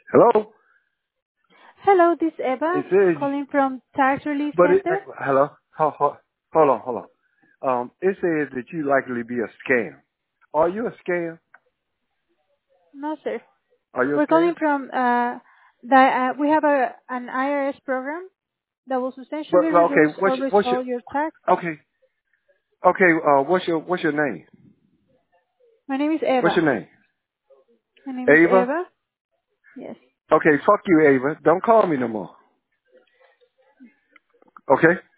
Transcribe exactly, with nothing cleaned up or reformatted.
Hello? Hello, this is Eva It says, calling from Tax Relief but it, Center. hello? Hold, hold, hold on, hold on. Um, it says that you likely be a scam. Are you a scam? No, sir. Are you a We're calling scam? from uh, the uh, we have a an I R S program that will But, substantially but reduce okay, or what's your, what's your, resolve your tax. okay, okay, uh, what's your, what's your name? My name is What's Eva. your name? My name is Ava? Eva. Yes. Okay, fuck you, Ava. Don't call me no more. Okay?